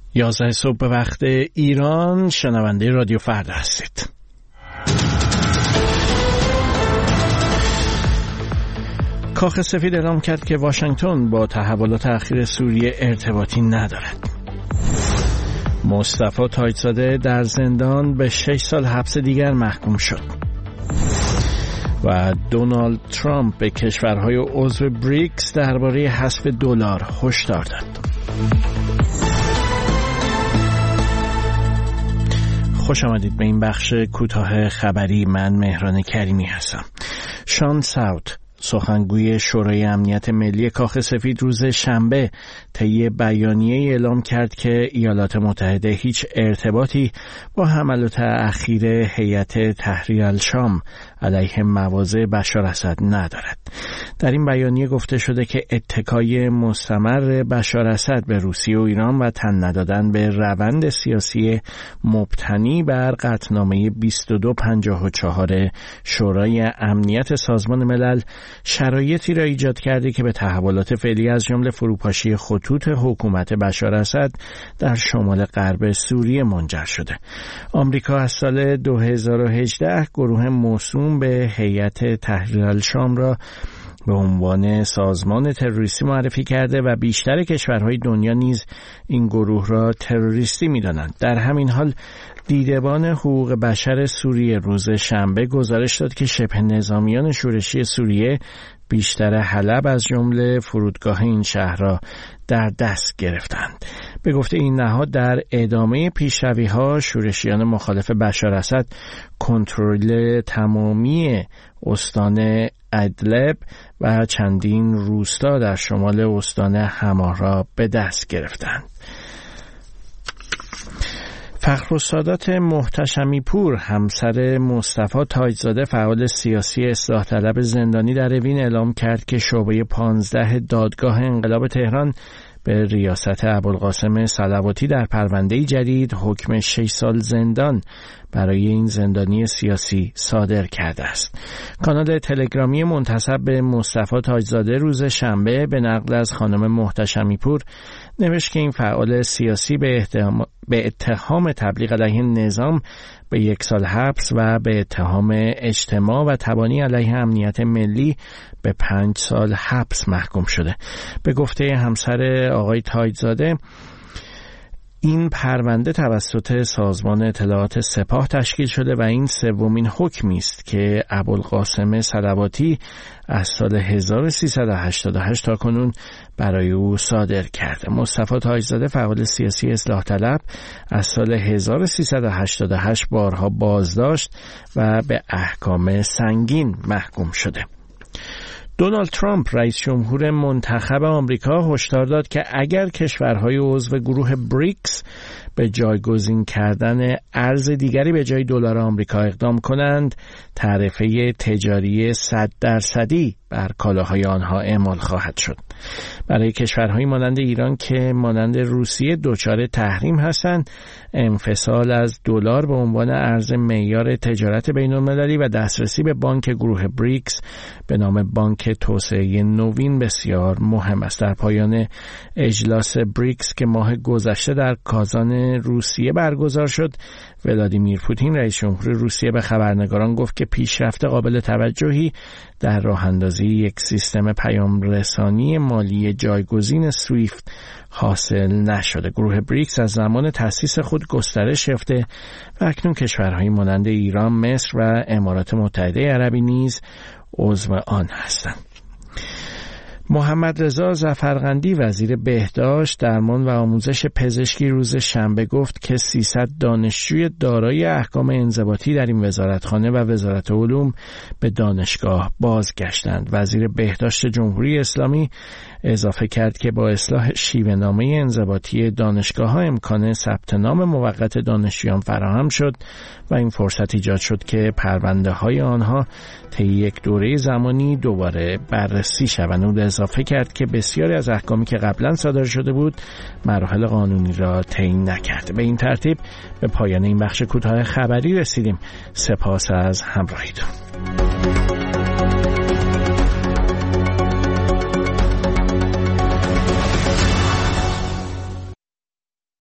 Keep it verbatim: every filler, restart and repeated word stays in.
یازده صبح به وقت ایران، شنونده رادیو فردا هستید. کاخ سفید اعلام کرد که واشنگتن با تحولات اخیر سوریه ارتباطی ندارد. مصطفی تاج‌زاده در زندان به شش سال حبس دیگر محکوم شد. و دونالد ترامپ به کشورهای عضو بریکس درباره حذف دلار هشدار داد. خوش آمدید به این بخش کوتاه خبری. من مهران کریمی هستم. شان ساوت، سخنگوی شورای امنیت ملی کاخ سفید، روز شنبه طی بیانیه اعلام کرد که ایالات متحده هیچ ارتباطی با حملات اخیر هیئت تحریر الشام علیه مواضع بشار اسد ندارد. در این بیانیه گفته شده که اتکای مستمر بشار اسد به روسیه و ایران و تن ندادن به روند سیاسی مبتنی بر قطعنامه بیست و دو پنجاه و چهار شورای امنیت سازمان ملل شرایطی را ایجاد کرده که به تحولات فعلی از جمله فروپاشی خطوط حکومت بشار اسد در شمال غرب سوریه منجر شده. آمریکا از سال دو هزار و هجده گروه موسوم به هیئت تحریر الشام را به عنوان سازمان تروریستی معرفی کرده و بیشتر کشورهای دنیا نیز این گروه را تروریستی می‌دانند. در همین حال دیدبان حقوق بشر سوریه روز شنبه گزارش داد که شبه نظامیان شورشی سوریه بیشتر حلب از جمله فرودگاه این شهر را در دست گرفتند. به گفته این نهاد در ادامه پیشروی‌ها شورشیان مخالف بشار اسد کنترل تمامی استان ادلب و چندین روستا در شمال استان حما را به دست گرفتند. فخرالسادات محتشمی پور، همسر مصطفی تاج‌زاده فعال سیاسی اصلاح طلب زندانی در اوین، اعلام کرد که شعبه پانزده دادگاه انقلاب تهران به ریاست ابوالقاسم صلواتی در پرونده جدید حکم شش سال زندان برای این زندانی سیاسی صادر کرده است. کانال تلگرامی منتسب به مصطفی تاج‌زاده روز شنبه به نقل از خانم محتشمی پور نوشت که این فعال سیاسی به اتهام, به اتهام تبلیغ علیه نظام به یک سال حبس و به اتهام اجتماع و تبانی علیه امنیت ملی به پنج سال حبس محکوم شده. به گفته همسر آقای تاج‌زاده، این پرونده توسط سازمان اطلاعات سپاه تشکیل شده و این سومین حکمی است که ابوالقاسم صلواتی از سال هزار و سیصد و هشتاد و هشت تا کنون برای او صادر کرده. مصطفی تاج‌زاده فعال سیاسی اصلاح طلب از سال هزار و سیصد و هشتاد و هشت بارها بازداشت و به احکام سنگین محکوم شده. دونالد ترامپ، رئیس جمهور منتخب آمریکا، هشدار داد که اگر کشورهای عضو گروه بریکس به جایگزین کردن ارز دیگری به جای دلار آمریکا اقدام کنند، تعرفه تجاری صد درصدی بر کالاهای آنها اعمال خواهد شد. برای کشورهایی مانند ایران که مانند روسیه دچار تحریم هستند، انفصال از دلار به عنوان ارز معیار تجارت بین‌المللی و دسترسی به بانک گروه بریکس به نام بانک توسعه نوین بسیار مهم است. در پایان اجلاس بریکس که ماه گذشته در کازان روسیه برگزار شد، ولادیمیر پوتین، رئیس جمهور روسیه، به خبرنگاران گفت که پیشرفت قابل توجهی در راه اندازی یک سیستم پیام رسانی مالی جایگزین سویفت حاصل نشده. گروه بریکس از زمان تأسیس خود گسترش یافته و اکنون کشورهای مانند ایران، مصر و امارات متحده عربی نیز عضو آن هستند. محمد رضا ظفرقندی، وزیر بهداشت، درمان و آموزش پزشکی، روز شنبه گفت که سیصد دانشجوی دارای احکام انضباطی در این وزارتخانه و وزارت علوم به دانشگاه بازگشتند. وزیر بهداشت جمهوری اسلامی اضافه کرد که با اصلاح شیوه‌نامه انضباطی دانشگاه‌ها امکان ثبت نام موقت دانشجویان فراهم شد و این فرصت ایجاد شد که پرونده‌های آنها طی یک دوره زمانی دوباره بررسی شوند. او اضافه کرد که بسیاری از احکامی که قبلا صادر شده بود مراحل قانونی را طی نکرد. به این ترتیب به پایان این بخش کوتاه خبری رسیدیم. سپاس از همراهیتون.